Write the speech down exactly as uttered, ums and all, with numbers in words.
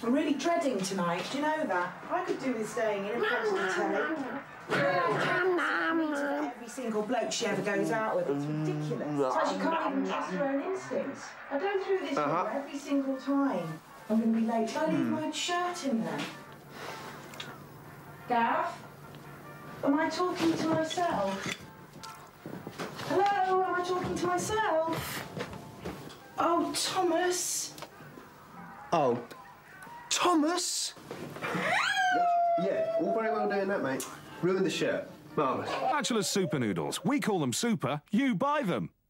I'm really dreading tonight, do you know that? I could do with staying in in front of the telly. Every single bloke she ever goes out with, it's ridiculous. It's like she can't even trust her own instincts. I go through this Uh-huh. with her every single time. I'm going to be late. Shall I leave my shirt in there? Gav? Am I talking to myself? Hello, am I talking to myself? Oh, Thomas. Oh, Thomas? Yeah, all very well doing that, mate. Ruined the shirt. Marvellous. Bachelor's Super Noodles. We call them super, you buy them.